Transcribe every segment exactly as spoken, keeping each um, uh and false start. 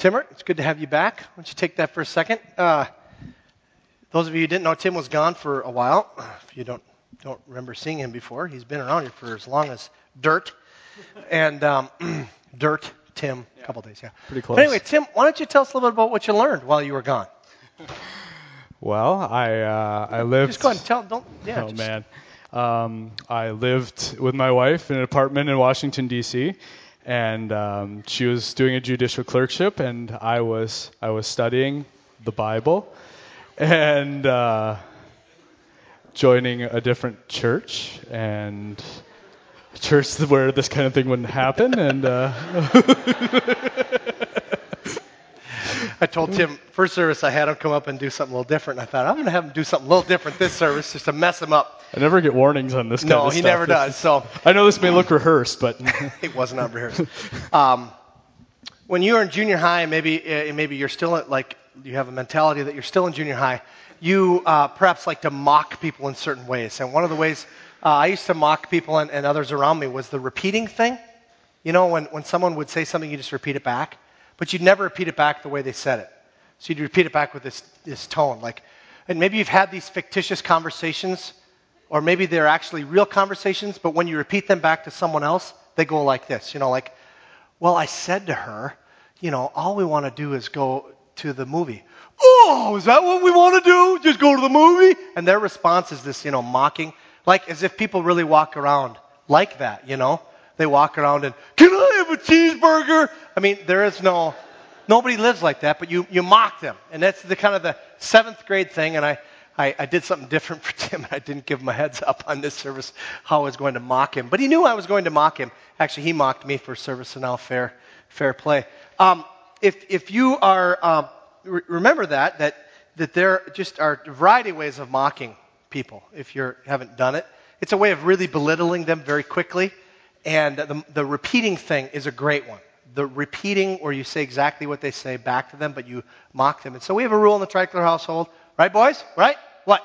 Timmer, it's good to have you back. Why don't you take that for a second? Uh, those of you who didn't know, Tim was gone for a while. If you don't don't remember seeing him before, he's been around here for as long as dirt. And um, dirt, Tim, a couple days, yeah. Pretty close. But anyway, Tim, why don't you tell us a little bit about what you learned while you were gone? Well, I uh, I lived. Just go ahead and tell. Don't. Yeah. Oh just, man, um, I lived with my wife in an apartment in Washington D C, and um, she was doing a judicial clerkship, and I was I was studying the Bible, and uh, joining a different church, and a church where this kind of thing wouldn't happen, and. Uh, I told Tim, first service I had him come up and do something a little different. And I thought, I'm going to have him do something a little different this service just to mess him up. I never get warnings on this kind no, of he stuff. never does. So I know this may look rehearsed, but it was not rehearsed. Um, when you were in junior high, maybe uh, maybe you're still at, like you have a mentality that you're still in junior high. You uh, perhaps like to mock people in certain ways. And one of the ways uh, I used to mock people and, and others around me was the repeating thing. You know, when, when someone would say something, you just repeat it back. But you'd never repeat it back the way they said it. So you'd repeat it back with this, this tone. Like, and maybe you've had these fictitious conversations, or maybe they're actually real conversations, but when you repeat them back to someone else, they go like this. You know, like, well, I said to her, you know, all we want to do is go to the movie. Oh, is that what we want to do? Just go to the movie? And their response is this, you know, mocking, like as if people really walk around like that, you know? They walk around and, can I have a cheeseburger? I mean, there is no, nobody lives like that, but you, you mock them. And that's the kind of the seventh grade thing, and I, I, I did something different for Tim. I didn't give him a heads up on this service how I was going to mock him. But he knew I was going to mock him. Actually, he mocked me for service, so now fair, fair play. Um, if, if you are, um, re- remember that, that, that there just are a variety of ways of mocking people if you haven't done it. It's a way of really belittling them very quickly. And the, the repeating thing is a great one. The repeating where you say exactly what they say back to them, but you mock them. And so we have a rule in the Tricolor household. Right, boys? Right? What?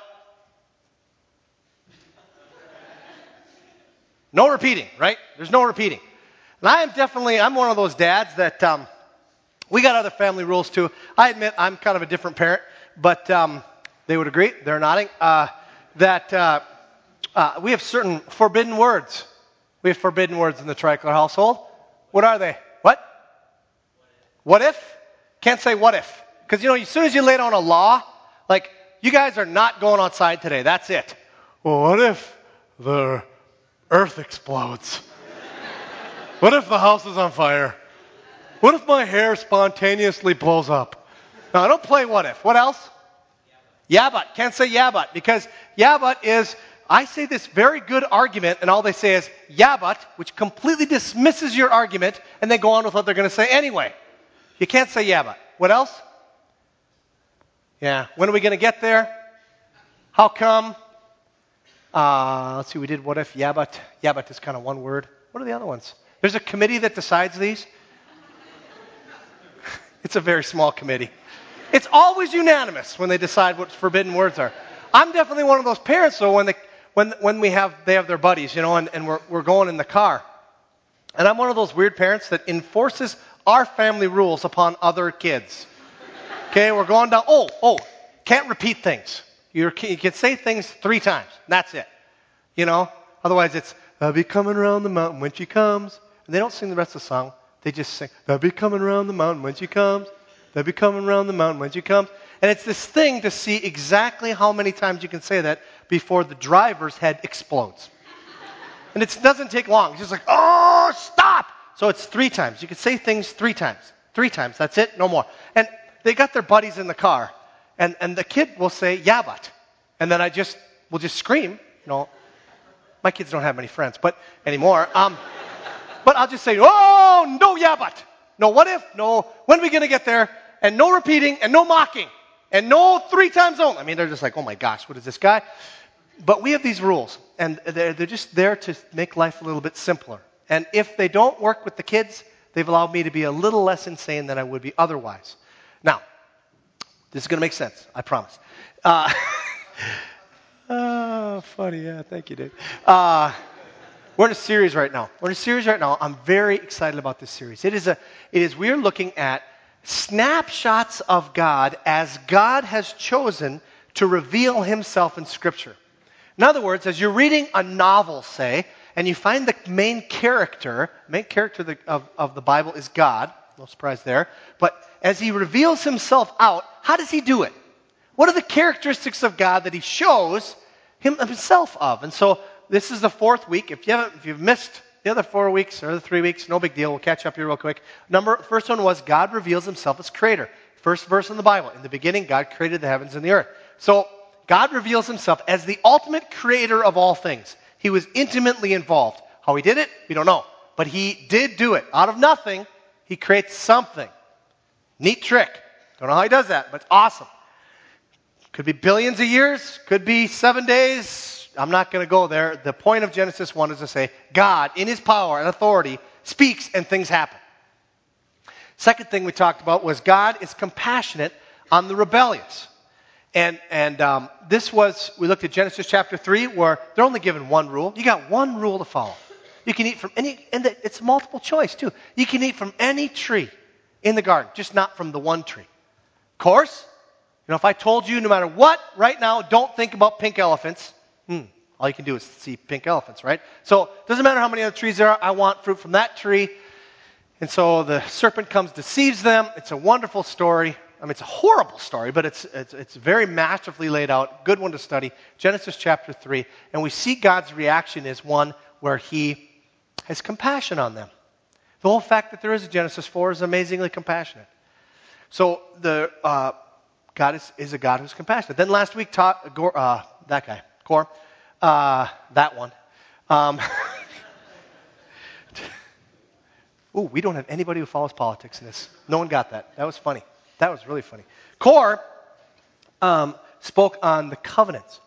No repeating, right? There's no repeating. And I am definitely, I'm one of those dads that, um, we got other family rules too. I admit I'm kind of a different parent, but um, they would agree, they're nodding, uh, that uh, uh, we have certain forbidden words. We have forbidden words in the Tricolor household. What are they? What? What if? Can't say what if. Because, you know, as soon as you lay down a law, like, you guys are not going outside today. That's it. Well, what if the earth explodes? What if the house is on fire? What if my hair spontaneously blows up? No, I don't play what if. What else? Yeah, but. Can't say yeah, but. Because yeah, but is... I say this very good argument, and all they say is, yeah, but, which completely dismisses your argument, and they go on with what they're going to say anyway. You can't say yeah, but. What else? Yeah. When are we going to get there? How come? Uh, let's see, we did what if, yeah, but. Yeah, but is kind of one word. What are the other ones? There's a committee that decides these. It's a very small committee. It's always unanimous when they decide what forbidden words are. I'm definitely one of those parents, though, when they When when we have they have their buddies, you know, and, and we're we're going in the car. And I'm one of those weird parents that enforces our family rules upon other kids. Okay, we're going down, oh, oh, can't repeat things. You're, you can say things three times. That's it. You know? Otherwise it's, I'll be coming around the mountain when she comes. And they don't sing the rest of the song. They just sing, I'll be coming around the mountain when she comes. They'll be coming around the mountain when she comes. And it's this thing to see exactly how many times you can say that before the driver's head explodes. And it doesn't take long. It's just like, oh, stop! So it's three times. You can say things three times. Three times. That's it. No more. And they got their buddies in the car. And, and the kid will say, yeah, but. And then I just will just scream. You know, my kids don't have many friends, but anymore. Um, but I'll just say, oh, no, yeah, but. No, what if? No, when are we going to get there? And no repeating and no mocking. And no three times only. I mean, they're just like, oh my gosh, what is this guy? But we have these rules, and they're, they're just there to make life a little bit simpler. And if they don't work with the kids, they've allowed me to be a little less insane than I would be otherwise. Now, this is going to make sense, I promise. Uh, oh, funny, yeah, thank you, Dave. Uh, we're in a series right now. We're in a series right now. I'm very excited about this series. It is a, it is, we're looking at snapshots of God as God has chosen to reveal himself in Scripture. In other words, as you're reading a novel, say, and you find the main character, main character of the, of, of the Bible is God, no surprise there, but as he reveals himself out, how does he do it? What are the characteristics of God that he shows him, himself of? And so this is the fourth week. If you haven't, if you've missed the other four weeks or the three weeks, no big deal. We'll catch up here real quick. Number first one was God reveals himself as creator. First verse in the Bible. In the beginning, God created the heavens and the earth. So God reveals himself as the ultimate creator of all things. He was intimately involved. How he did it, we don't know. But he did do it. Out of nothing, he creates something. Neat trick. Don't know how he does that, but it's awesome. Could be billions of years, could be seven days. I'm not going to go there. The point of Genesis one is to say, God, in his power and authority, speaks and things happen. Second thing we talked about was God is compassionate on the rebellious. And and um, this was, we looked at Genesis chapter three, where they're only given one rule. You got one rule to follow. You can eat from any, and it's multiple choice too. You can eat from any tree in the garden, just not from the one tree. Of course, you know, if I told you no matter what, right now, don't think about pink elephants, hmm, all you can do is see pink elephants, right? So it doesn't matter how many other trees there are, I want fruit from that tree. And so the serpent comes, deceives them. It's a wonderful story. I mean, it's a horrible story, but it's, it's, it's very masterfully laid out. Good one to study. Genesis chapter three. And we see God's reaction is one where he has compassion on them. The whole fact that there is a Genesis four is amazingly compassionate. So the uh, God is, is a God who's compassionate. Then last week, taught uh, that guy, Core, uh, that one. Um, Ooh, we don't have anybody who follows politics in this. No one got that. That was funny. That was really funny. Core um, spoke on the covenants.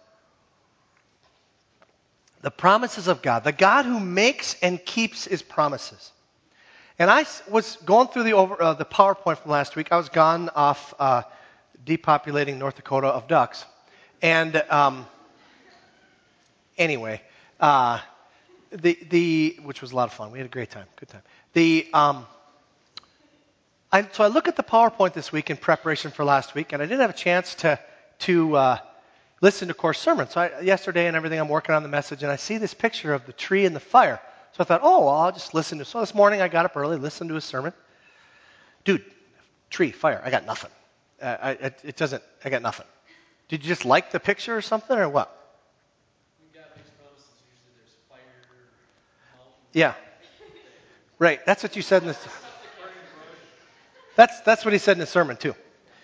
The promises of God. The God who makes and keeps his promises. And I was going through the over, uh, the PowerPoint from last week. I was gone off uh, depopulating North Dakota of ducks. And um, anyway, uh, the the which was a lot of fun. We had a great time. Good time. The um, I, so I look at the PowerPoint this week in preparation for last week, and I didn't have a chance to to uh, listen to Core's sermon. So I, yesterday and everything, I'm working on the message, and I see this picture of the tree and the fire. So I thought, oh, well, I'll just listen to. So this morning I got up early, listened to his sermon. Dude, tree, fire, I got nothing. Uh, I, it, it doesn't. I got nothing. Did you just like the picture or something, or what? When God makes promises, usually there's fire, mountain. Yeah. Right. That's what you said in this. That's that's what he said in his sermon too.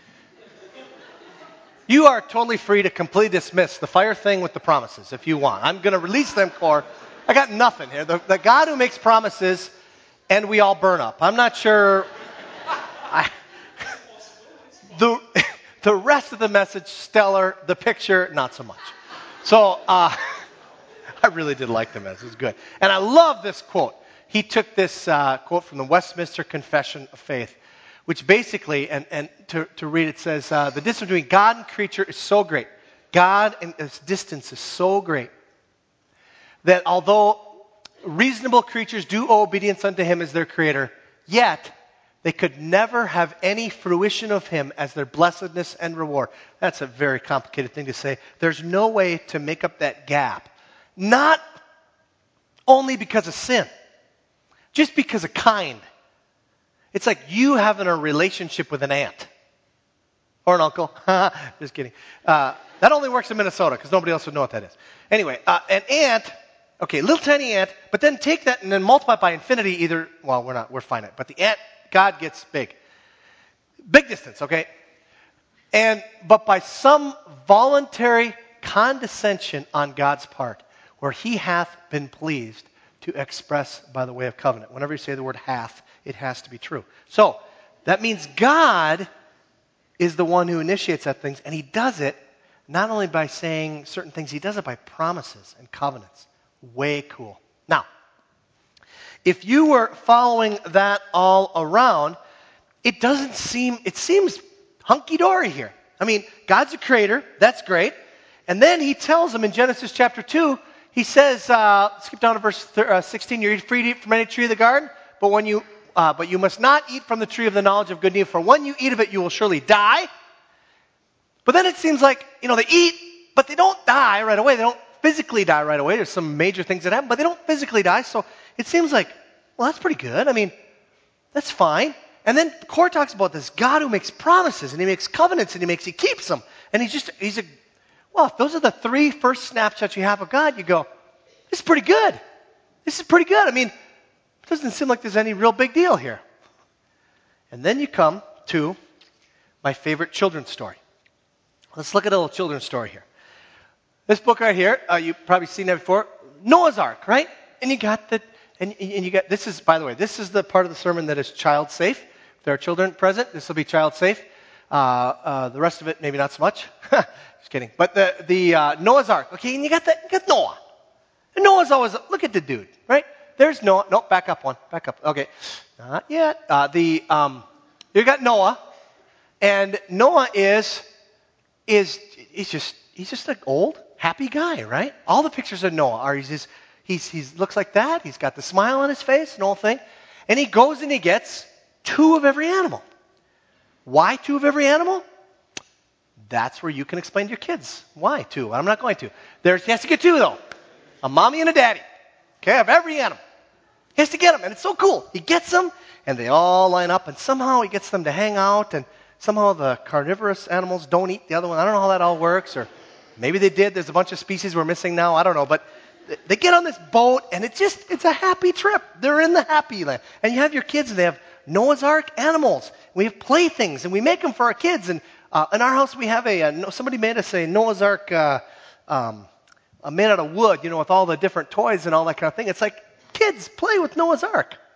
You are totally free to completely dismiss the fire thing with the promises if you want. I'm going to release them, Core. I got nothing here. The, the God who makes promises and we all burn up. I'm not sure. I, the the rest of the message, stellar. The picture, not so much. So uh, I really did like the message. It was good. And I love this quote. He took this uh, quote from the Westminster Confession of Faith, which basically, and, and to, to read it says, uh, the distance between God and creature is so great. God and its distance is so great that although reasonable creatures do owe obedience unto him as their creator, yet they could never have any fruition of him as their blessedness and reward. That's a very complicated thing to say. There's no way to make up that gap. Not only because of sin, just because of kind. It's like you having a relationship with an aunt. Or an uncle. Just kidding. Uh, that only works in Minnesota because nobody else would know what that is. Anyway, uh, an ant, okay, little tiny ant, but then take that and then multiply it by infinity either, well, we're not, we're finite, but the ant, God gets big. Big distance, okay? And, but by some voluntary condescension on God's part, where he hath been pleased to express by the way of covenant. Whenever you say the word hath, it has to be true. So, that means God is the one who initiates that things, and he does it not only by saying certain things, he does it by promises and covenants. Way cool. Now, if you were following that all around, it doesn't seem, it seems hunky-dory here. I mean, God's a creator, that's great. And then he tells them in Genesis chapter two, he says, uh, skip down to verse sixteen, you're free to eat from any tree of the garden, but when you uh, but you must not eat from the tree of the knowledge of good and evil, for when you eat of it, you will surely die. But then it seems like, you know, they eat, but they don't die right away. They don't physically die right away. There's some major things that happen, but they don't physically die. So it seems like, well, that's pretty good. I mean, that's fine. And then the Core talks about this God who makes promises, and he makes covenants, and he makes, he keeps them. And he's just, he's a, well, if those are the three first snapshots you have of God, you go, this is pretty good. This is pretty good. I mean, it doesn't seem like there's any real big deal here. And then you come to my favorite children's story. Let's look at a little children's story here. This book right here, uh, you've probably seen it before, Noah's Ark, right? And you got the, and, and you got, this is, by the way, this is the part of the sermon that is child safe. If there are children present, this will be child safe. Uh, uh, the rest of it, maybe not so much. Just kidding. But the, the uh, Noah's Ark, okay, and you got, the, you got Noah. And Noah's always, look at the dude, right? There's Noah. Nope, back up one. Back up. Okay. Not yet. Uh, the, um, you got Noah. And Noah is, is, he's just, he's just an old, happy guy, right? All the pictures of Noah are, he's just, he's, he's looks like that. He's got the smile on his face and all thing. And he goes and he gets two of every animal. Why two of every animal? That's where you can explain to your kids. Why two? I'm not going to. There's, he has to get two though. A mommy and a daddy. Okay, of every animal. He has to get them, and it's so cool. He gets them, and they all line up, and somehow he gets them to hang out, and somehow the carnivorous animals don't eat the other one. I don't know how that all works, or maybe they did. There's a bunch of species we're missing now. I don't know, but they get on this boat, and it's just, it's a happy trip. They're in the happy land. And you have your kids, and they have Noah's Ark animals. We have playthings, and we make them for our kids. And uh, in our house, we have a, a, somebody made us a Noah's Ark uh, um, uh, made out of wood, you know, with all the different toys and all that kind of thing. It's like, kids play with Noah's Ark. Do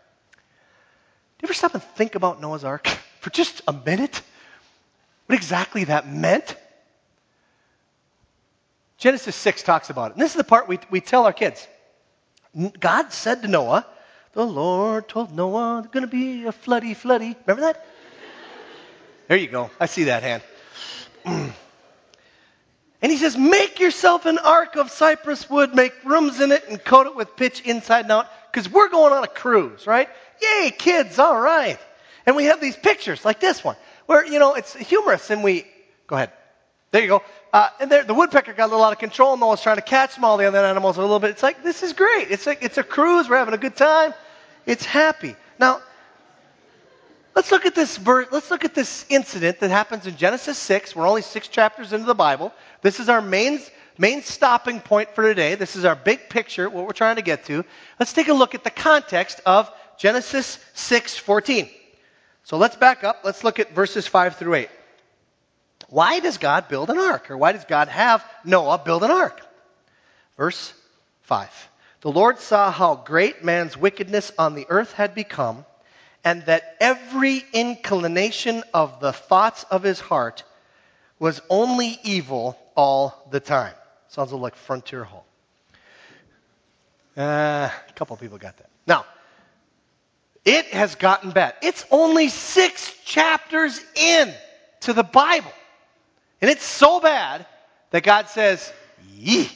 you ever stop and think about Noah's Ark for just a minute? What exactly that meant? Genesis six talks about it. And this is the part we, we tell our kids. God said to Noah, the Lord told Noah, there's going to be a floody, floody. Remember that? There you go. I see that hand. And he says, make yourself an ark of cypress wood, make rooms in it, and coat it with pitch inside and out, because we're going on a cruise, right? Yay, kids, all right. And we have these pictures like this one, where, you know, it's humorous, and we, go ahead. There you go. Uh, and there, the woodpecker got a little out of control, and Noah's trying to catch them, all the other animals a little bit. It's like, this is great. It's like, it's a cruise. We're having a good time. It's happy. Now, let's look at this verse, let's look at this incident that happens in Genesis six. We're only six chapters into the Bible. This is our main, main stopping point for today. This is our big picture, what we're trying to get to. Let's take a look at the context of Genesis six fourteen. So let's back up. Let's look at verses five through eight. Why does God build an ark? Or why does God have Noah build an ark? Verse five. The Lord saw how great man's wickedness on the earth had become, and that every inclination of the thoughts of his heart was only evil all the time. Sounds a little like Frontier Hall. Uh, a couple of people got that. Now, it has gotten bad. It's only six chapters in to the Bible. And it's so bad that God says, yee.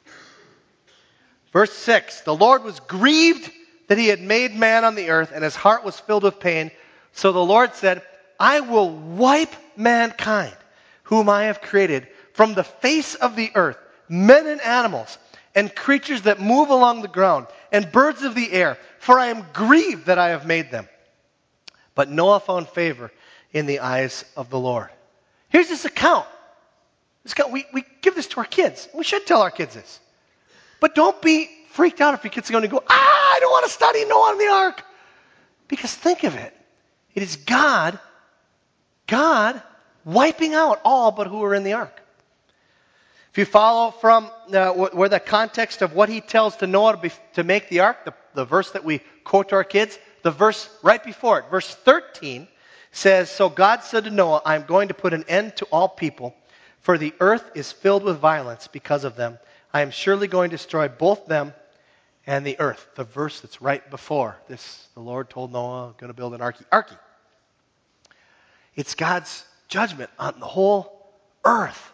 Verse six, the Lord was grieved that he had made man on the earth, and his heart was filled with pain. So the Lord said, I will wipe mankind, whom I have created, from the face of the earth, men and animals, and creatures that move along the ground, and birds of the air, for I am grieved that I have made them. But Noah found favor in the eyes of the Lord. Here's this account. This account we, we give this to our kids. We should tell our kids this. But don't be freaked out if your kids are going to go, ah, I don't want to study Noah on the ark. Because think of it. It is God, God wiping out all but who are in the ark. If you follow from uh, where the context of what he tells to Noah to, be, to make the ark, the, the verse that we quote to our kids, the verse right before it, verse thirteen, says, so God said to Noah, I am going to put an end to all people, for the earth is filled with violence because of them. I am surely going to destroy both them and the earth. The verse that's right before this, the Lord told Noah, I'm going to build an arky. Arky. It's God's judgment on the whole earth.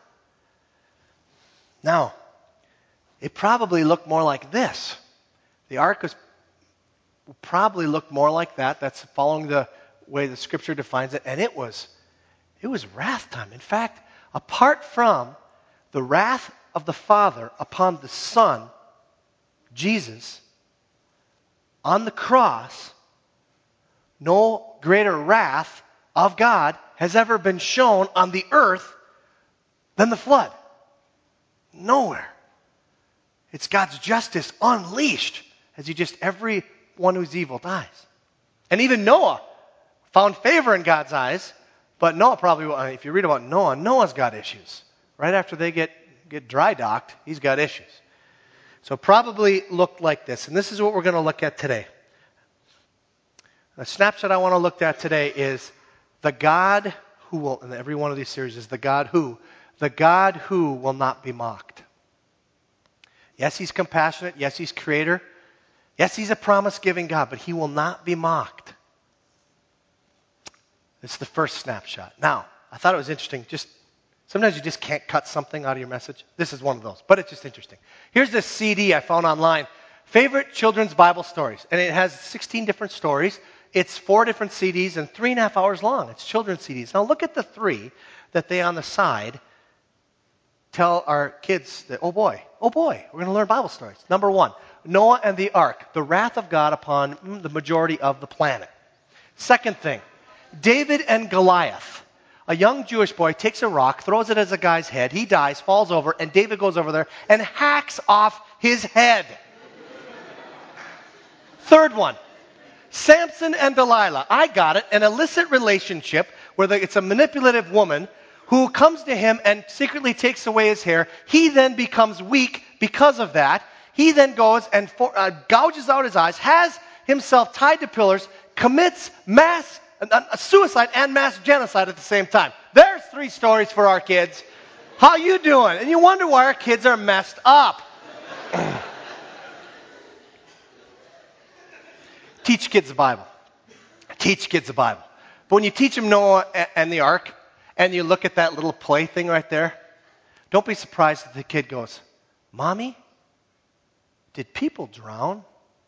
Now, it probably looked more like this. The ark was, probably looked more like that. That's following the way the Scripture defines it. And it was, it was wrath time. In fact, apart from the wrath of the Father upon the Son, Jesus, on the cross, no greater wrath of God has ever been shown on the earth than the flood. Nowhere. It's God's justice unleashed as he just, everyone who's evil dies. And even Noah found favor in God's eyes, but Noah probably, if you read about Noah, Noah's got issues. Right after they get, get dry docked, he's got issues. So probably looked like this. And this is what we're going to look at today. The snapshot I want to look at today is the God who will, and every one of these series is the God who, the God who will not be mocked. Yes, he's compassionate. Yes, he's creator. Yes, he's a promise-giving God, but he will not be mocked. This is the first snapshot. Now, I thought it was interesting. Just sometimes you just can't cut something out of your message. This is one of those, but it's just interesting. Here's this C D I found online. Favorite Children's Bible Stories. And it has sixteen different stories. It's four different C Ds and three and a half hours long. It's children's C Ds. Now look at the three that they on the side tell our kids that, oh boy, oh boy, we're going to learn Bible stories. Number one, Noah and the Ark, the wrath of God upon mm, the majority of the planet. Second thing, David and Goliath. A young Jewish boy takes a rock, throws it at a guy's head, he dies, falls over, and David goes over there and hacks off his head. Third one, Samson and Delilah. I got it, an illicit relationship where the, it's a manipulative woman who comes to him and secretly takes away his hair. He then becomes weak because of that. He then goes and for, uh, gouges out his eyes, has himself tied to pillars, commits mass uh, suicide and mass genocide at the same time. There's three stories for our kids. How you doing? And you wonder why our kids are messed up. Teach kids the Bible. Teach kids the Bible. But when you teach them Noah and the Ark, and you look at that little play thing right there, don't be surprised if the kid goes, Mommy, did people drown?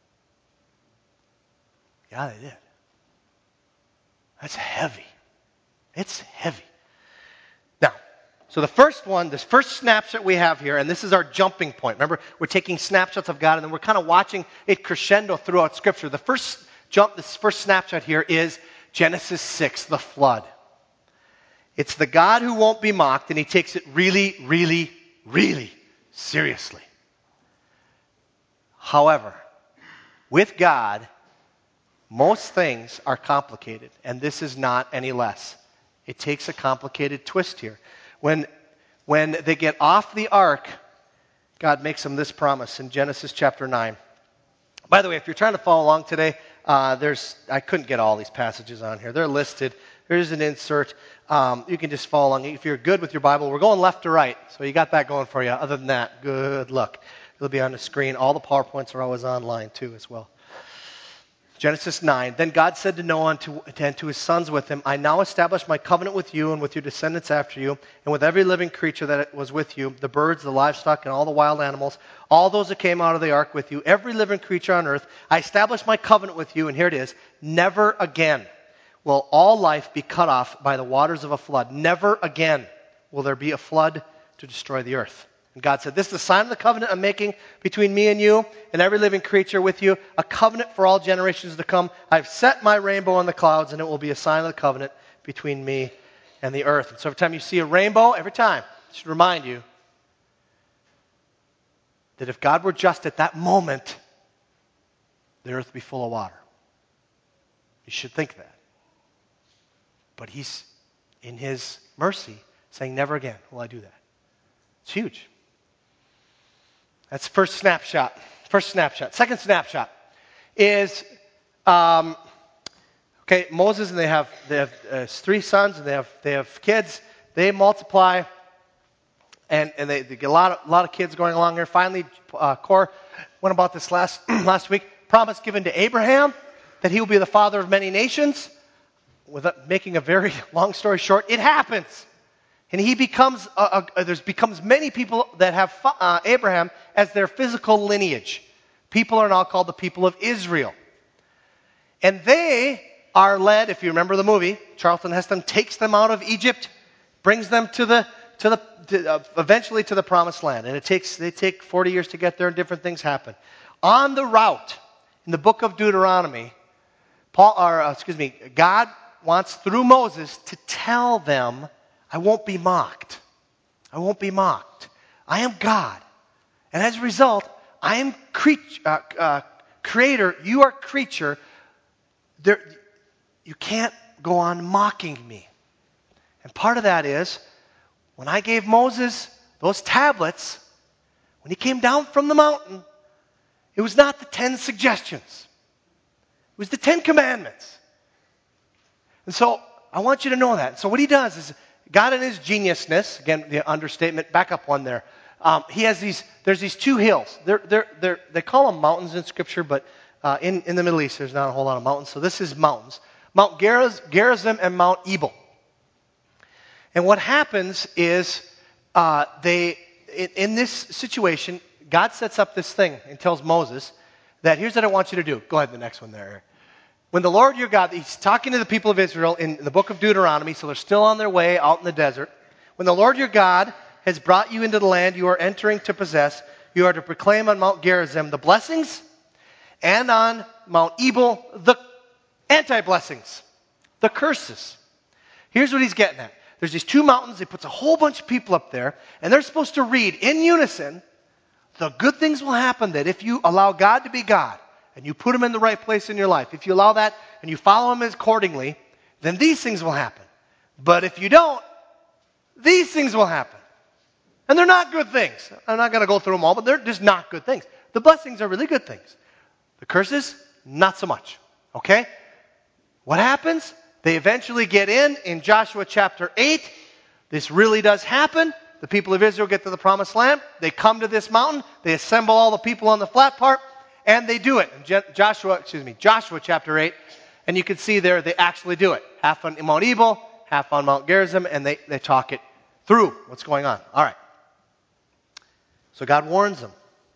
Yeah, they did. That's heavy. It's heavy. Now, so the first one, this first snapshot we have here, and this is our jumping point. Remember, we're taking snapshots of God, and then we're kind of watching it crescendo throughout Scripture. The first jump, this first snapshot here is Genesis six, the flood. It's the God who won't be mocked, and he takes it really, really, really seriously. However, with God, most things are complicated, and this is not any less. It takes a complicated twist here. When, when they get off the ark, God makes them this promise in Genesis chapter nine. By the way, if you're trying to follow along today, uh, there's I couldn't get all these passages on here. They're listed. Here's an insert. Um, you can just follow along. If you're good with your Bible, we're going left to right, so you got that going for you. Other than that, good luck. It'll be on the screen. All the PowerPoints are always online, too, as well. Genesis nine, then God said to Noah and to, and to his sons with him, I now establish my covenant with you and with your descendants after you, and with every living creature that was with you, the birds, the livestock, and all the wild animals, all those that came out of the ark with you, every living creature on earth. I establish my covenant with you, and here it is, never again will all life be cut off by the waters of a flood. Never again will there be a flood to destroy the earth. And God said, this is the sign of the covenant I'm making between me and you and every living creature with you, a covenant for all generations to come. I've set my rainbow on the clouds, and it will be a sign of the covenant between me and the earth. And so every time you see a rainbow, every time, it should remind you that if God were just at that moment, the earth would be full of water. You should think that. But he's, in his mercy, saying, never again will I do that. It's huge. That's the first snapshot. First snapshot. Second snapshot is, um, okay, Moses and they have they have uh, three sons and they have they have kids. They multiply, and and they, they get a lot of a lot of kids going along here. Finally, uh, Kor went about this last last week. Promise given to Abraham that he will be the father of many nations. Without making a very long story short, it happens. And he becomes, uh, uh, there's becomes many people that have uh, Abraham as their physical lineage. People are now called the people of Israel. And they are led, if you remember the movie, Charlton Heston takes them out of Egypt, brings them to the, to the, to, uh, eventually to the promised land. And it takes, they take forty years to get there and different things happen. On the route, in the book of Deuteronomy, Paul, or uh, excuse me, God wants through Moses to tell them, I won't be mocked. I won't be mocked. I am God. And as a result, I am cre- uh, uh, creator, you are creature. There, you can't go on mocking me. And part of that is, when I gave Moses those tablets, when he came down from the mountain, it was not the ten suggestions. It was the Ten Commandments. And so I want you to know that. So what he does is, God in his geniusness, again, the understatement, back up one there. Um, he has these, there's these two hills. They're, they're, they're, they call them mountains in Scripture, but uh, in, in the Middle East, there's not a whole lot of mountains. So this is mountains. Mount Geriz, Gerizim and Mount Ebal. And what happens is, uh, they, in, in this situation, God sets up this thing and tells Moses that here's what I want you to do. Go ahead, the next one there. When the Lord your God, he's talking to the people of Israel in the book of Deuteronomy, so they're still on their way out in the desert. When the Lord your God has brought you into the land you are entering to possess, you are to proclaim on Mount Gerizim the blessings, and on Mount Ebal the anti-blessings, the curses. Here's what he's getting at. There's these two mountains. He puts a whole bunch of people up there, and they're supposed to read in unison, the good things will happen that if you allow God to be God, and you put him in the right place in your life, if you allow that and you follow him accordingly, then these things will happen. But if you don't, these things will happen. And they're not good things. I'm not going to go through them all, but they're just not good things. The blessings are really good things. The curses, not so much. Okay? What happens? They eventually get in, in Joshua chapter eight. This really does happen. The people of Israel get to the promised land. They come to this mountain. They assemble all the people on the flat part. And they do it. In Joshua, excuse me, Joshua chapter eight. And you can see there they actually do it. Half on Mount Ebal, half on Mount Gerizim, and they, they talk it through what's going on. All right. So God warns them.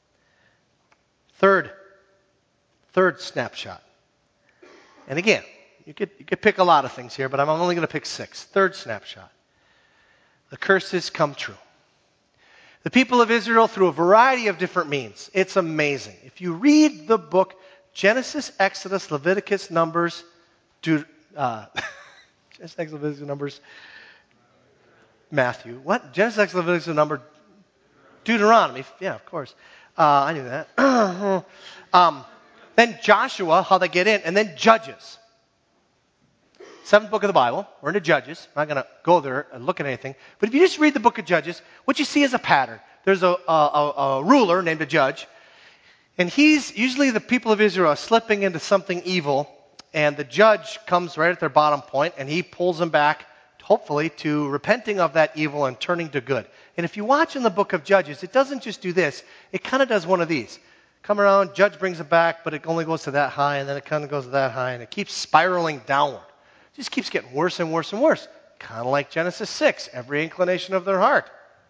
Third, third snapshot. And again, you could, you could pick a lot of things here, but I'm only going to pick six. Third snapshot. The curses come true. The people of Israel, through a variety of different means. It's amazing. If you read the book Genesis, Exodus, Leviticus, Numbers, Deut- uh, Genesis, Exodus, Leviticus, Numbers, Matthew. What? Genesis, Exodus, Leviticus, Numbers, Deuteronomy. Yeah, of course. Uh, I knew that. um, then Joshua, how they get in, and then Judges. Seventh book of the Bible. We're into Judges. I'm not going to go there and look at anything. But if you just read the book of Judges, what you see is a pattern. There's a, a, a, a ruler named a judge. And he's, usually the people of Israel are slipping into something evil. And the judge comes right at their bottom point, and he pulls them back, hopefully, to repenting of that evil and turning to good. And if you watch in the book of Judges, it doesn't just do this. It kind of does one of these. Come around, judge brings it back, but it only goes to that high, and then it kind of goes to that high, and it keeps spiraling downward. It just keeps getting worse and worse and worse. Kind of like Genesis six, every inclination of their heart.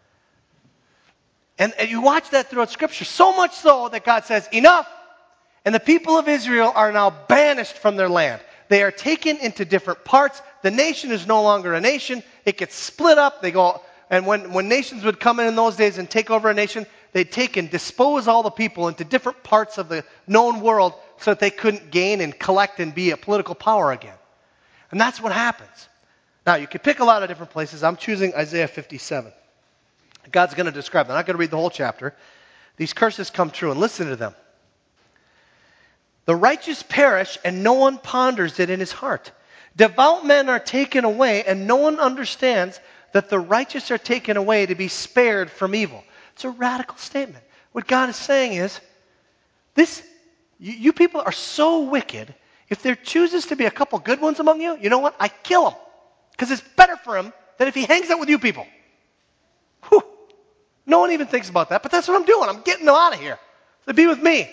And, and you watch that throughout Scripture, so much so that God says, enough! And the people of Israel are now banished from their land. They are taken into different parts. The nation is no longer a nation. It gets split up. They go, and when, when nations would come in in those days and take over a nation, they'd take and dispose all the people into different parts of the known world so that they couldn't gain and collect and be a political power again. And that's what happens. Now, you could pick a lot of different places. I'm choosing Isaiah fifty-seven. God's going to describe them. I'm not going to read the whole chapter. These curses come true, and listen to them. The righteous perish, and no one ponders it in his heart. Devout men are taken away, and no one understands that the righteous are taken away to be spared from evil. It's a radical statement. What God is saying is, this, you, you people are so wicked. If there chooses to be a couple good ones among you, you know what? I kill him. Because it's better for him than if he hangs out with you people. Whew. No one even thinks about that, but that's what I'm doing. I'm getting them out of here. So be with me.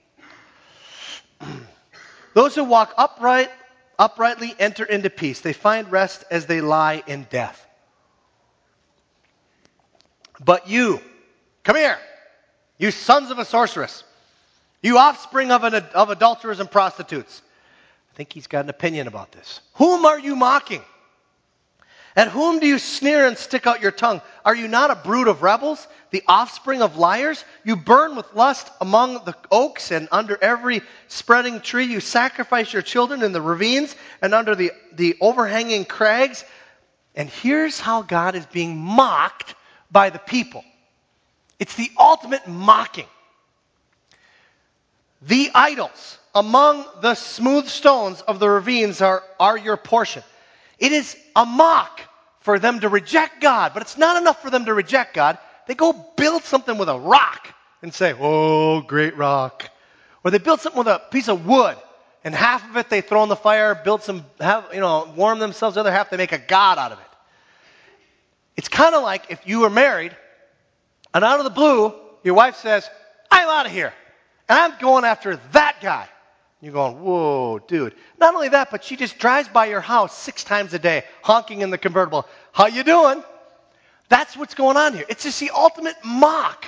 Those who walk upright, uprightly enter into peace. They find rest as they lie in death. But you, come here, you sons of a sorceress, you offspring of, an, of adulterers and prostitutes. I think he's got an opinion about this. Whom are you mocking? At whom do you sneer and stick out your tongue? Are you not a brood of rebels, the offspring of liars? You burn with lust among the oaks and under every spreading tree. You sacrifice your children in the ravines and under the, the overhanging crags. And here's how God is being mocked by the people. It's the ultimate mocking. The idols among the smooth stones of the ravines are, are your portion. It is a mock for them to reject God, but it's not enough for them to reject God. They go build something with a rock and say, oh, great rock. Or they build something with a piece of wood, and half of it they throw in the fire, build some, have, you know, warm themselves. The other half they make a god out of it. It's kind of like if you were married, and out of the blue, your wife says, I'm out of here, and I'm going after that guy. You're going, whoa, dude. Not only that, but she just drives by your house six times a day, honking in the convertible. How you doing? That's what's going on here. It's just the ultimate mock.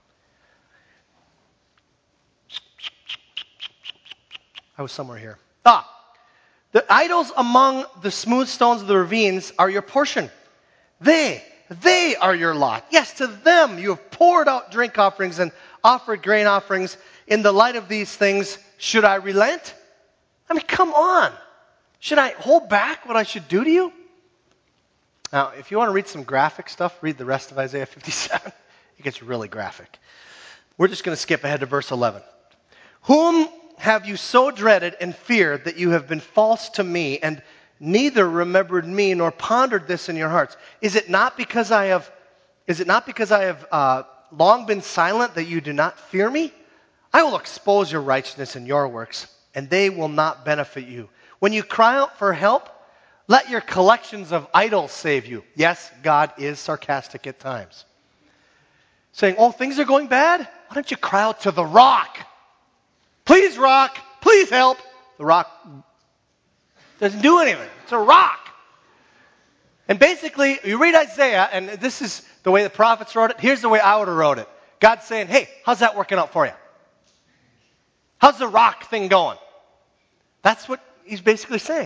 I was somewhere here. Ah, the idols among the smooth stones of the ravines are your portion. They, they are your lot. Yes, to them you have poured out drink offerings and offered grain offerings. In the light of these things, should I relent? I mean, come on. Should I hold back what I should do to you? Now, if you want to read some graphic stuff, read the rest of Isaiah fifty-seven. It gets really graphic. We're just going to skip ahead to verse eleven. Whom have you so dreaded and feared that you have been false to me, and neither remembered me nor pondered this in your hearts? Is it not because I have, is it not because I have uh, long been silent that you do not fear me? I will expose your righteousness and your works, and they will not benefit you. When you cry out for help, let your collections of idols save you. Yes, God is sarcastic at times. Saying, oh, things are going bad? Why don't you cry out to the rock? Please, rock. Please help. The rock doesn't do anything. It's a rock. And basically, you read Isaiah, and this is the way the prophets wrote it. Here's the way I would have wrote it. God's saying, hey, how's that working out for you? How's the rock thing going? That's what he's basically saying.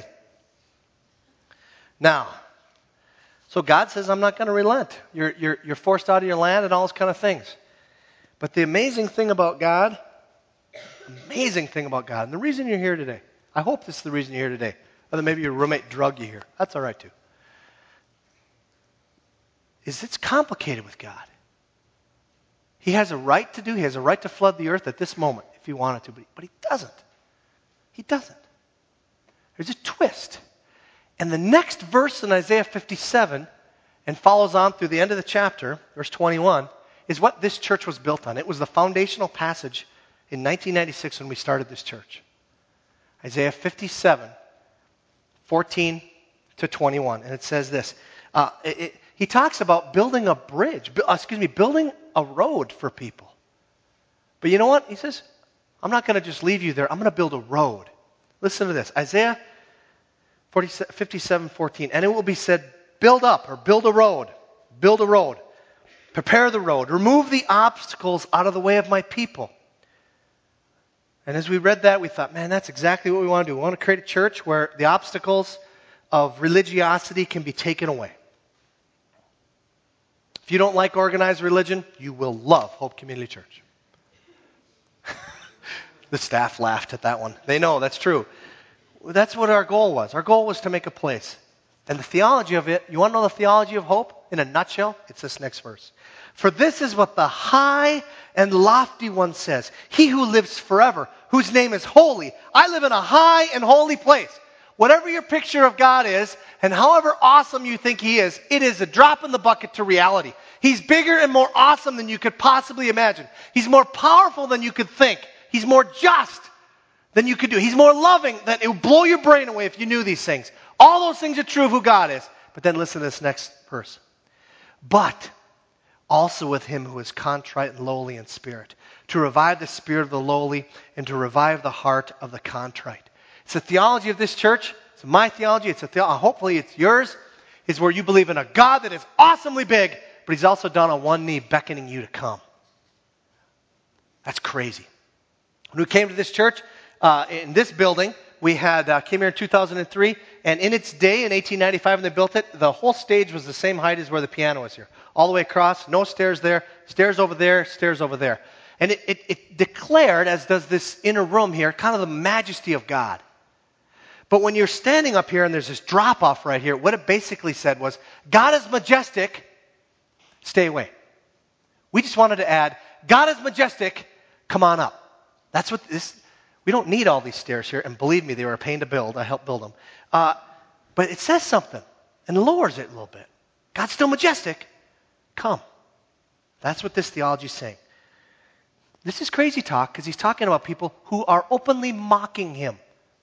Now, so God says, I'm not going to relent. You're, you're, you're forced out of your land and all those kind of things. But the amazing thing about God, amazing thing about God, and the reason you're here today, I hope this is the reason you're here today, other than maybe your roommate drugged you here. That's all right too. Is it's complicated with God. He has a right to do, he has a right to flood the earth at this moment if he wanted to, but he, but he doesn't. He doesn't. There's a twist. And the next verse in Isaiah fifty-seven, and follows on through the end of the chapter, verse twenty-one, is what this church was built on. It was the foundational passage in nineteen ninety-six when we started this church. Isaiah fifty-seven, fourteen to twenty-one. And it says this. Uh, it, it, he talks about building a bridge, bu- excuse me, building a road for people. But you know what? He says, I'm not going to just leave you there. I'm going to build a road. Listen to this. Isaiah fifty-seven, fourteen. And it will be said, build up or build a road. Build a road. Prepare the road. Remove the obstacles out of the way of my people. And as we read that, we thought, man, that's exactly what we want to do. We want to create a church where the obstacles of religiosity can be taken away. If you don't like organized religion, you will love Hope Community Church. The staff laughed at that one. They know that's true. That's what our goal was. Our goal was to make a place. And the theology of it, you want to know the theology of hope in a nutshell? It's this next verse. For this is what the high and lofty one says. He who lives forever, whose name is holy. I live in a high and holy place. Whatever your picture of God is, and however awesome you think he is, it is a drop in the bucket to reality. He's bigger and more awesome than you could possibly imagine. He's more powerful than you could think. He's more just than you could do. He's more loving than it would blow your brain away if you knew these things. All those things are true of who God is. But then listen to this next verse. But also with him who is contrite and lowly in spirit, to revive the spirit of the lowly and to revive the heart of the contrite. It's the theology of this church. It's my theology. It's a the- hopefully it's yours. Is where you believe in a God that is awesomely big, but he's also down on one knee beckoning you to come. That's crazy. When we came to this church, uh, in this building, We had uh, came here in two thousand three, and in its day, in eighteen ninety-five when they built it, the whole stage was the same height as where the piano is here. All the way across, no stairs there, stairs over there, stairs over there. And it, it, it declared, as does this inner room here, kind of the majesty of God. But when you're standing up here and there's this drop-off right here, what it basically said was, God is majestic, stay away. We just wanted to add, God is majestic, come on up. That's what this, we don't need all these stairs here, and believe me, they were a pain to build. I helped build them. Uh, but it says something and lowers it a little bit. God's still majestic, come. That's what this theology is saying. This is crazy talk because he's talking about people who are openly mocking him.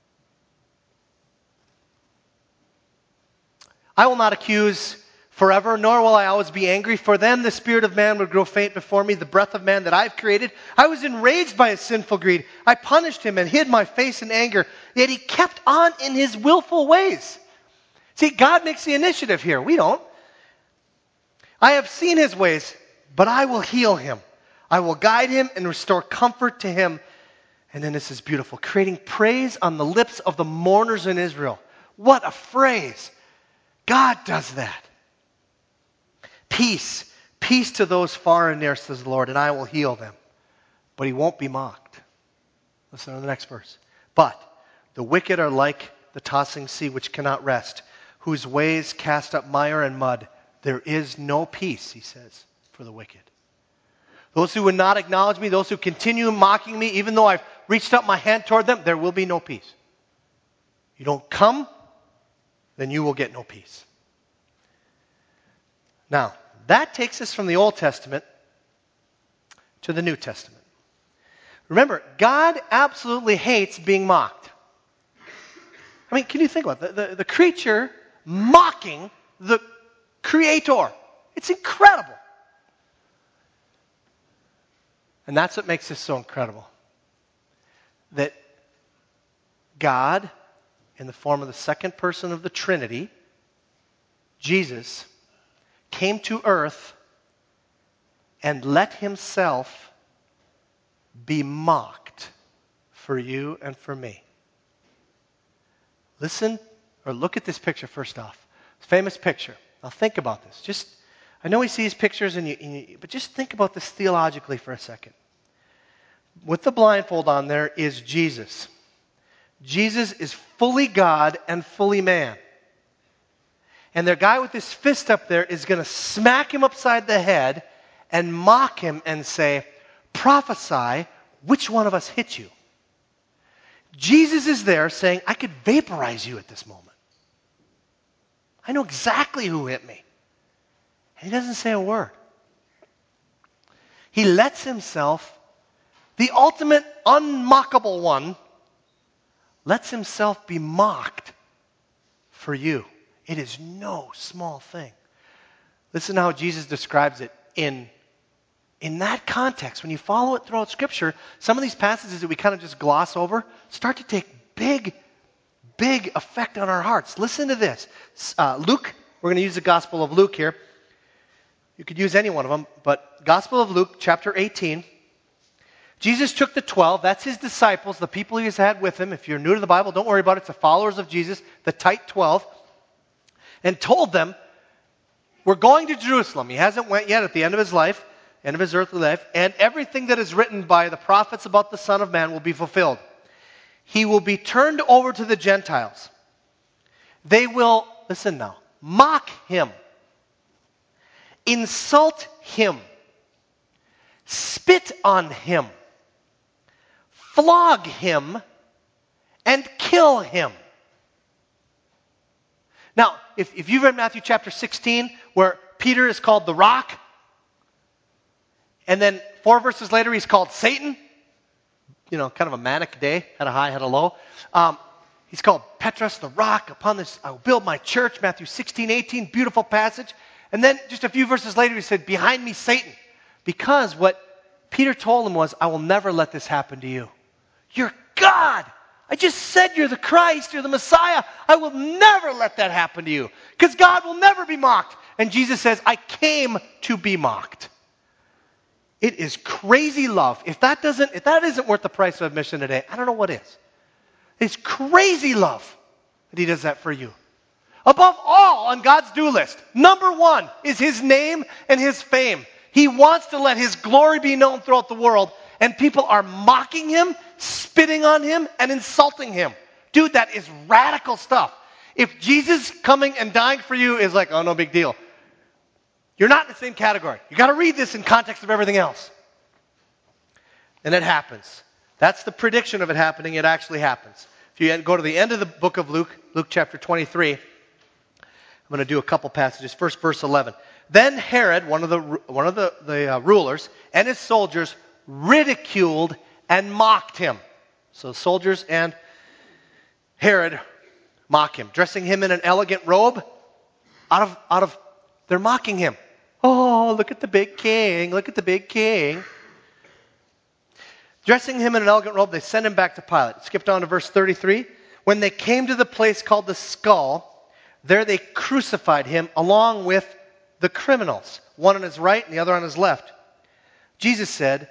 I will not accuse forever, nor will I always be angry. For then the spirit of man would grow faint before me, the breath of man that I've created. I was enraged by his sinful greed. I punished him and hid my face in anger. Yet he kept on in his willful ways. See, God makes the initiative here. We don't. I have seen his ways, but I will heal him. I will guide him and restore comfort to him. And then this is beautiful. Creating praise on the lips of the mourners in Israel. What a phrase. God does that. Peace. Peace to those far and near, says the Lord, and I will heal them. But he won't be mocked. Listen to the next verse. But the wicked are like the tossing sea which cannot rest, whose ways cast up mire and mud. There is no peace, he says, for the wicked. Those who would not acknowledge me, those who continue mocking me, even though I've reached up my hand toward them, there will be no peace. You don't come, then you will get no peace. Now, that takes us from the Old Testament to the New Testament. Remember, God absolutely hates being mocked. I mean, can you think about it? The, the, the creature mocking the Creator. It's incredible. And that's what makes this so incredible. That God, in the form of the second person of the Trinity, Jesus, came to earth and let himself be mocked for you and for me. Listen, or look at this picture first off. Famous picture. Now think about this. Just, I know we see these pictures, and you, and you, but just think about this theologically for a second. With the blindfold on there is Jesus. Jesus is fully God and fully man. And the guy with his fist up there is going to smack him upside the head and mock him and say, prophesy, which one of us hit you? Jesus is there saying, I could vaporize you at this moment. I know exactly who hit me. And he doesn't say a word. He lets himself, the ultimate unmockable one, lets himself be mocked for you. It is no small thing. Listen to how Jesus describes it in, in that context. When you follow it throughout Scripture, some of these passages that we kind of just gloss over start to take big, big effect on our hearts. Listen to this. Uh, Luke, we're going to use the Gospel of Luke here. You could use any one of them, but Gospel of Luke, chapter eighteen. Jesus took the twelve, that's his disciples, the people he's had with him. If you're new to the Bible, don't worry about it. It's the followers of Jesus, the tight twelve. And told them, we're going to Jerusalem. He hasn't went yet at the end of his life, end of his earthly life, and everything that is written by the prophets about the Son of Man will be fulfilled. He will be turned over to the Gentiles. They will, listen now, mock him, insult him, spit on him, flog him, and kill him. Now, if, if you've read Matthew chapter sixteen, where Peter is called the rock, and then four verses later he's called Satan, you know, kind of a manic day, had a high, had a low. Um, he's called Petros, the rock. Upon this I will build my church, Matthew sixteen, eighteen, beautiful passage. And then just a few verses later he said, behind me, Satan. Because what Peter told him was, I will never let this happen to you. You're God. I just said you're the Christ, you're the Messiah. I will never let that happen to you. Because God will never be mocked. And Jesus says, I came to be mocked. It is crazy love. If that doesn't, if that isn't worth the price of admission today, I don't know what is. It's crazy love that he does that for you. Above all on God's do list, number one is his name and his fame. He wants to let his glory be known throughout the world, and people are mocking him, spitting on him, and insulting him. Dude, that is radical stuff. If Jesus coming and dying for you is like, oh, no big deal, you're not in the same category. You got to read this in context of everything else. And it happens. That's the prediction of it happening. It actually happens. If you go to the end of the book of Luke, Luke chapter twenty-three, I'm going to do a couple passages. First, verse eleven. Then Herod, one of the one of the, the uh, rulers, and his soldiers ridiculed and mocked him. So soldiers and Herod mock him, dressing him in an elegant robe. Out of out of, they're mocking him. Oh, look at the big king! Look at the big king! Dressing him in an elegant robe, they send him back to Pilate. Skip down to verse thirty-three. When they came to the place called the Skull, there they crucified him along with the criminals, one on his right and the other on his left. Jesus said,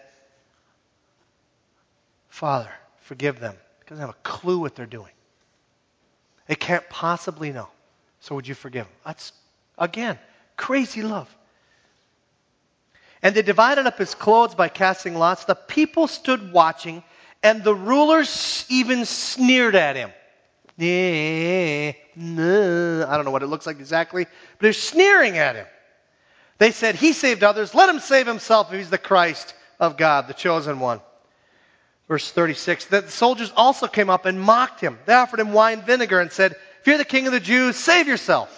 Father, forgive them. He doesn't have a clue what they're doing. They can't possibly know. So would you forgive them? That's, again, crazy love. And they divided up his clothes by casting lots. The people stood watching, and the rulers even sneered at him. I don't know what it looks like exactly, but they're sneering at him. They said, he saved others. Let him save himself if he's the Christ of God, the chosen one. Verse thirty-six, the soldiers also came up and mocked him. They offered him wine vinegar and said, if you're the king of the Jews, save yourself.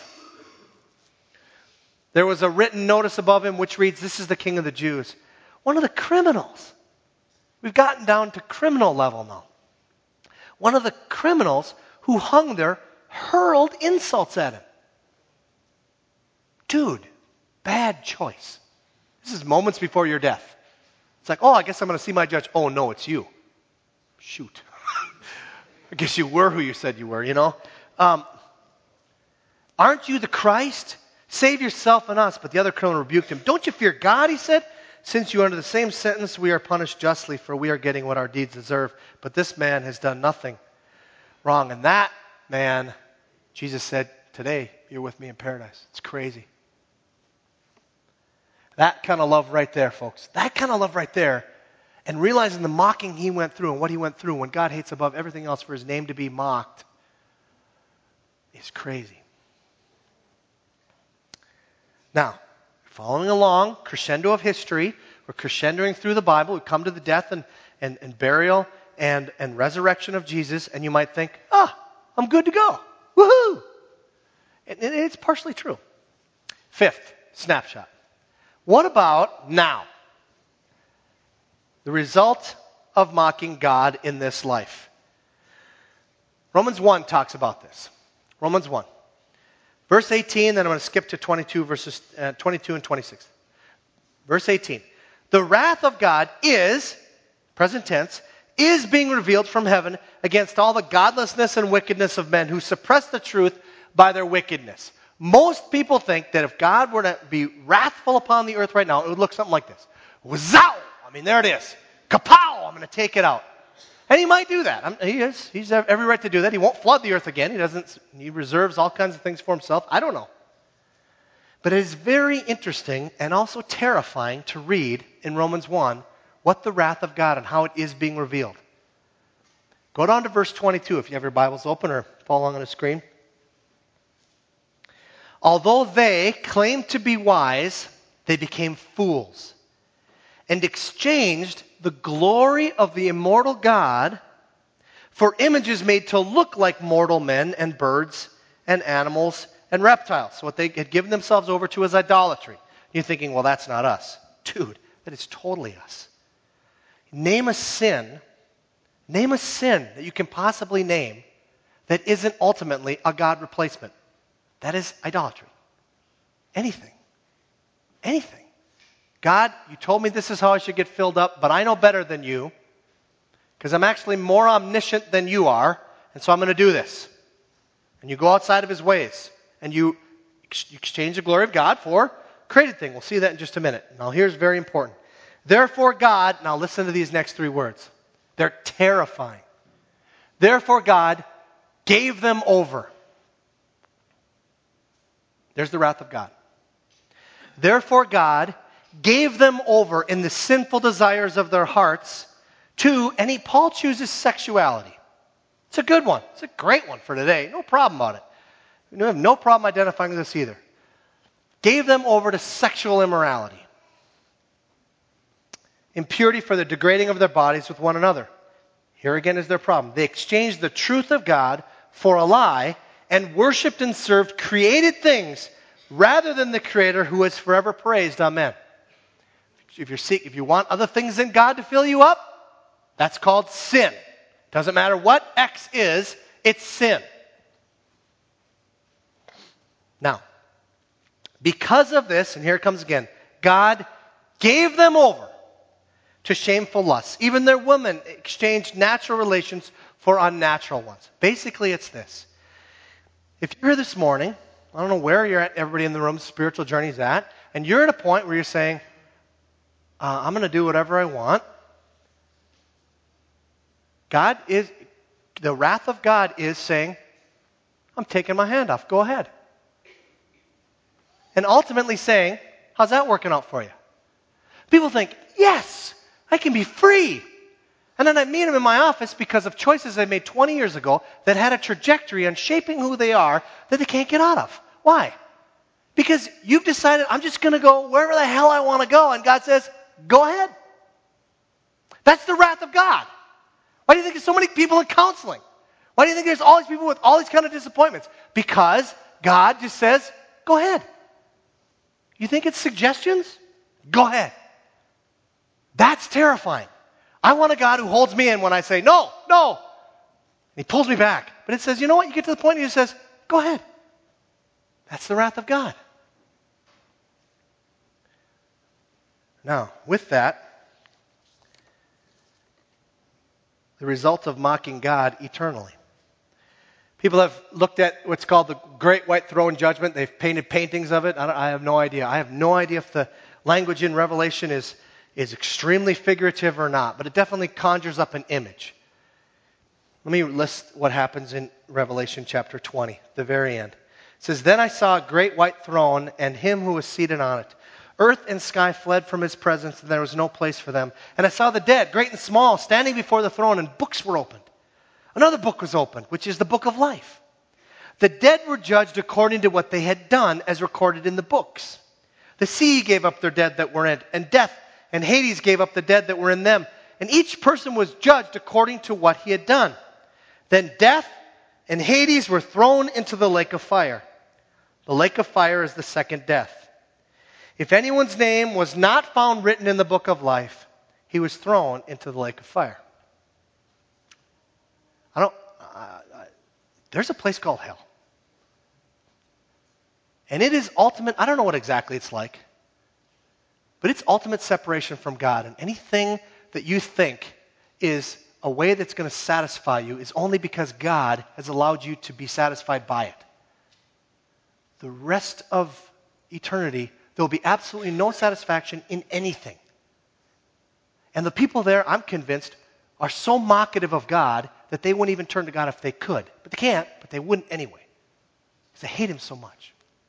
There was a written notice above him which reads, this is the king of the Jews. One of the criminals. We've gotten down to criminal level now. One of the criminals who hung there hurled insults at him. Dude, bad choice. This is moments before your death. It's like, oh, I guess I'm going to see my judge. Oh, no, it's you. Shoot. I guess you were who you said you were, you know. Um, aren't you the Christ? Save yourself and us. But the other criminal rebuked him. Don't you fear God, he said. Since you are under the same sentence, we are punished justly, for we are getting what our deeds deserve. But this man has done nothing wrong. And that man, Jesus said, today you're with me in paradise. It's crazy. That kind of love right there, folks. That kind of love right there. And realizing the mocking he went through and what he went through when God hates above everything else for his name to be mocked is crazy. Now, following along, crescendo of history, we're crescendoing through the Bible. We come to the death and, and, and burial and, and resurrection of Jesus, and you might think, ah, I'm good to go. Woohoo! And, and it's partially true. Fifth snapshot. What about now? The result of mocking God in this life. Romans one talks about this. Romans one. Verse eighteen, then I'm going to skip to twenty-two, verses uh, twenty-two and twenty-six. Verse eighteen. The wrath of God is, present tense, is being revealed from heaven against all the godlessness and wickedness of men who suppress the truth by their wickedness. Most people think that if God were to be wrathful upon the earth right now, it would look something like this. Wazow! I mean, there it is. Kapow! I'm going to take it out. And he might do that. I'm, he is. He's every right to do that. He won't flood the earth again. He doesn't. He reserves all kinds of things for himself. I don't know. But it is very interesting and also terrifying to read in Romans one what the wrath of God and how it is being revealed. Go down to verse twenty-two if you have your Bibles open or follow along on the screen. Although they claimed to be wise, they became fools and exchanged the glory of the immortal God for images made to look like mortal men and birds and animals and reptiles. So what they had given themselves over to is idolatry. You're thinking, well, that's not us. Dude, that is totally us. Name a sin, name a sin that you can possibly name that isn't ultimately a God replacement. That is idolatry. Anything. Anything. God, you told me this is how I should get filled up, but I know better than you because I'm actually more omniscient than you are, and so I'm going to do this. And you go outside of his ways, and you ex- exchange the glory of God for created thing. We'll see that in just a minute. Now, here's very important. Therefore, God, now listen to these next three words. They're terrifying. Therefore God gave them over. There's the wrath of God. Therefore God gave them over in the sinful desires of their hearts to, and he, Paul chooses sexuality. It's a good one. It's a great one for today. No problem about it. We have no problem identifying with this either. Gave them over to sexual immorality. Impurity for the degrading of their bodies with one another. Here again is their problem. They exchanged the truth of God for a lie and worshipped and served created things rather than the Creator who is forever praised. Amen. If you're seek, if you want other things than God to fill you up, that's called sin. Doesn't matter what X is, it's sin. Now, because of this, and here it comes again, God gave them over to shameful lusts. Even their women exchanged natural relations for unnatural ones. Basically, it's this. If you're here this morning, I don't know where you're at, everybody in the room's spiritual journey is at, and you're at a point where you're saying, uh, I'm going to do whatever I want. God is, the wrath of God is saying, I'm taking my hand off. Go ahead. And ultimately saying, how's that working out for you? People think, yes, I can be free. And then I meet them in my office because of choices I made twenty years ago that had a trajectory on shaping who they are that they can't get out of. Why? Because you've decided, I'm just going to go wherever the hell I want to go. And God says, go ahead. That's the wrath of God. Why do you think there's so many people in counseling? Why do you think there's all these people with all these kind of disappointments? Because God just says, go ahead. You think it's suggestions? Go ahead. That's terrifying. I want a God who holds me in when I say, no, no. And he pulls me back. But it says, you know what? You get to the point and he says, go ahead. That's the wrath of God. Now, with that, the result of mocking God eternally. People have looked at what's called the Great White Throne Judgment. They've painted paintings of it. I, don't, I have no idea. I have no idea if the language in Revelation is, is extremely figurative or not, but it definitely conjures up an image. Let me list what happens in Revelation chapter twenty, the very end. It says, then I saw a great white throne and him who was seated on it. Earth and sky fled from his presence, and there was no place for them. And I saw the dead, great and small, standing before the throne, and books were opened. Another book was opened, which is the book of life. The dead were judged according to what they had done, as recorded in the books. The sea gave up their dead that were in it, and death and Hades gave up the dead that were in them. And each person was judged according to what he had done. Then death and Hades were thrown into the lake of fire. The lake of fire is the second death. If anyone's name was not found written in the book of life, he was thrown into the lake of fire. I don't, uh, uh, there's a place called hell. And it is ultimate, I don't know what exactly it's like, but it's ultimate separation from God. And anything that you think is a way that's going to satisfy you is only because God has allowed you to be satisfied by it. The rest of eternity, there will be absolutely no satisfaction in anything. And the people there, I'm convinced, are so mockative of God that they wouldn't even turn to God if they could. But they can't, but they wouldn't anyway. Because they hate him so much.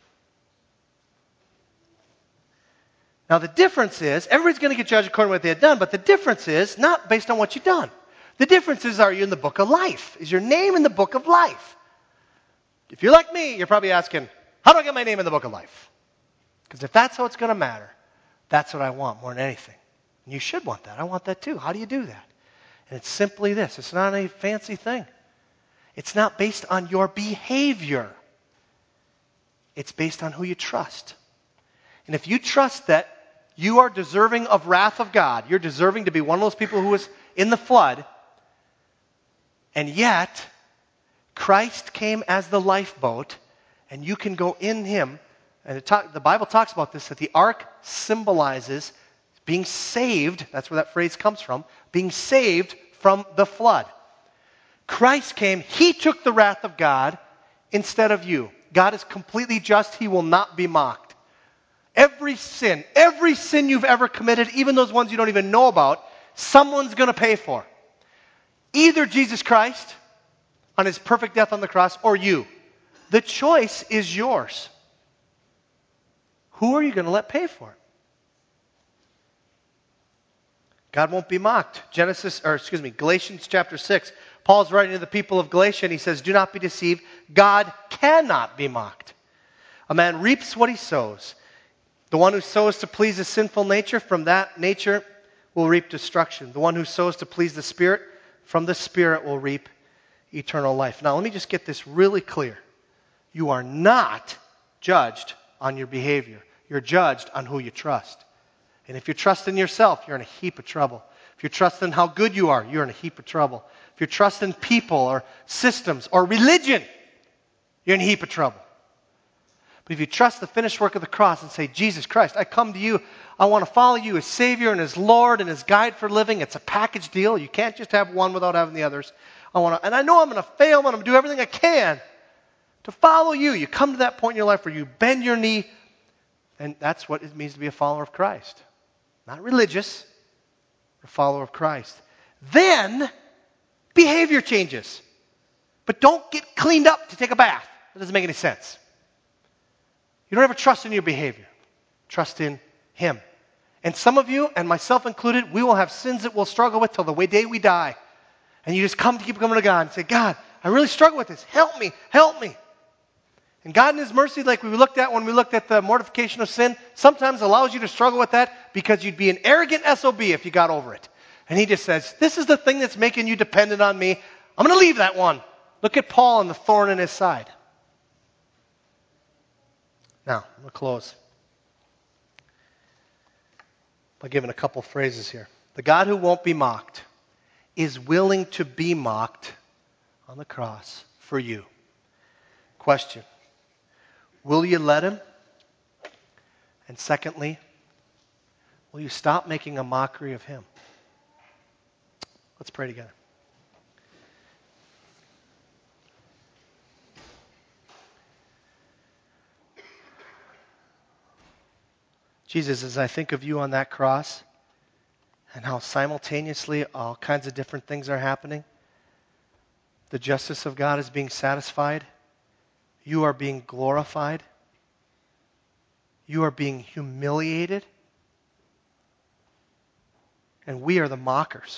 Now the difference is, everybody's going to get judged according to what they had done, but the difference is not based on what you've done. The difference is, are you in the book of life? Is your name in the book of life? If you're like me, you're probably asking, how do I get my name in the book of life? Because if that's how it's going to matter, that's what I want more than anything. And you should want that. I want that too. How do you do that? And it's simply this. It's not a fancy thing. It's not based on your behavior. It's based on who you trust. And if you trust that you are deserving of wrath of God, you're deserving to be one of those people who was in the flood, and yet Christ came as the lifeboat, and you can go in him. And it talk, the Bible talks about this, that the ark symbolizes being saved. That's where that phrase comes from. Being saved from the flood. Christ came. He took the wrath of God instead of you. God is completely just. He will not be mocked. Every sin, every sin you've ever committed, even those ones you don't even know about, someone's going to pay for. Either Jesus Christ on his perfect death on the cross, or you? The choice is yours. Who are you going to let pay for it? God won't be mocked. Genesis, or excuse me, Galatians chapter six. Paul's writing to the people of Galatia, and he says, do not be deceived. God cannot be mocked. A man reaps what he sows. The one who sows to please his sinful nature, from that nature will reap destruction. The one who sows to please the Spirit, from the Spirit will reap eternal life. Now, let me just get this really clear. You are not judged on your behavior. You're judged on who you trust. And if you trust in yourself, you're in a heap of trouble. If you trust in how good you are, you're in a heap of trouble. If you trust in people or systems or religion, you're in a heap of trouble. But if you trust the finished work of the cross and say, Jesus Christ, I come to you, I want to follow you as Savior and as Lord and as guide for living. It's a package deal. You can't just have one without having the others. I want to, and I know I'm going to fail, I'm going to do everything I can to follow you. You come to that point in your life where you bend your knee, and that's what it means to be a follower of Christ. Not religious, a follower of Christ. Then, behavior changes. But don't get cleaned up to take a bath. That doesn't make any sense. You don't ever trust in your behavior. Trust in Him. And some of you, and myself included, we will have sins that we'll struggle with till the day we die. And you just come to keep coming to God and say, God, I really struggle with this. Help me, help me. And God in His mercy, like we looked at when we looked at the mortification of sin, sometimes allows you to struggle with that because you'd be an arrogant S O B if you got over it. And He just says, this is the thing that's making you dependent on me. I'm going to leave that one. Look at Paul and the thorn in his side. Now, I'm going to close by giving a couple phrases here. The God who won't be mocked is willing to be mocked on the cross for you. Question. Will you let Him? And secondly, will you stop making a mockery of Him? Let's pray together. Jesus, as I think of you on that cross and how simultaneously all kinds of different things are happening, the justice of God is being satisfied. You are being glorified. You are being humiliated. And we are the mockers.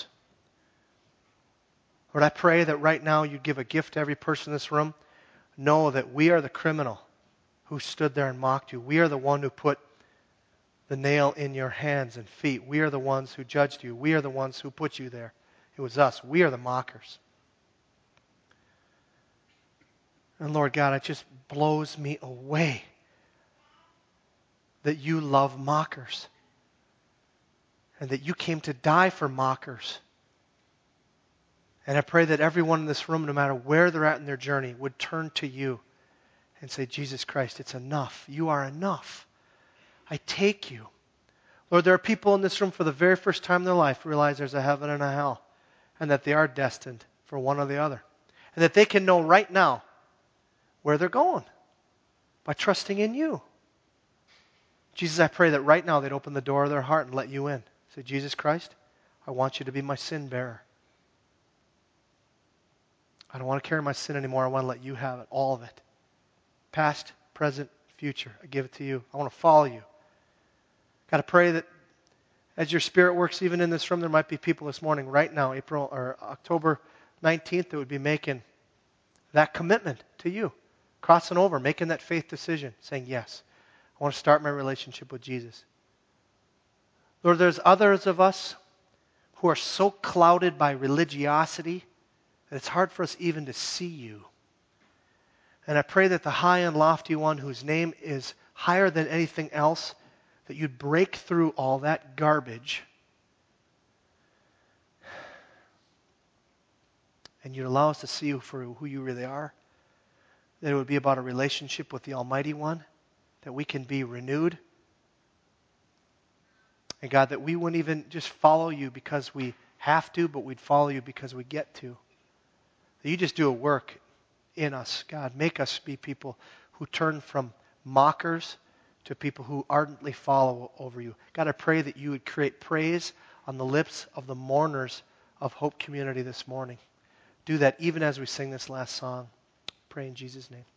Lord, I pray that right now you'd give a gift to every person in this room. Know that we are the criminal who stood there and mocked you. We are the one who put the nail in your hands and feet. We are the ones who judged you. We are the ones who put you there. It was us. We are the mockers. And Lord God, it just blows me away that you love mockers and that you came to die for mockers. And I pray that everyone in this room, no matter where they're at in their journey, would turn to you and say, Jesus Christ, it's enough. You are enough. I take you. Lord, there are people in this room for the very first time in their life who realize there's a heaven and a hell and that they are destined for one or the other. And that they can know right now where they're going by trusting in you. Jesus, I pray that right now they'd open the door of their heart and let you in. Say, Jesus Christ, I want you to be my sin bearer. I don't want to carry my sin anymore. I want to let you have it, all of it. Past, present, future. I give it to you. I want to follow you. Got to pray that as your Spirit works even in this room, there might be people this morning, right now, April or October nineteenth, that would be making that commitment to you. Crossing over, making that faith decision, saying, yes, I want to start my relationship with Jesus. Lord, there's others of us who are so clouded by religiosity that it's hard for us even to see you. And I pray that the high and lofty one whose name is higher than anything else, that you'd break through all that garbage and you'd allow us to see you for who you really are. That it would be about a relationship with the Almighty One, that we can be renewed. And God, that we wouldn't even just follow you because we have to, but we'd follow you because we get to. That you just do a work in us, God. Make us be people who turn from mockers to people who ardently follow over you. God, I pray that you would create praise on the lips of the mourners of Hope Community this morning. do that even as we sing this last song. Pray in Jesus' name.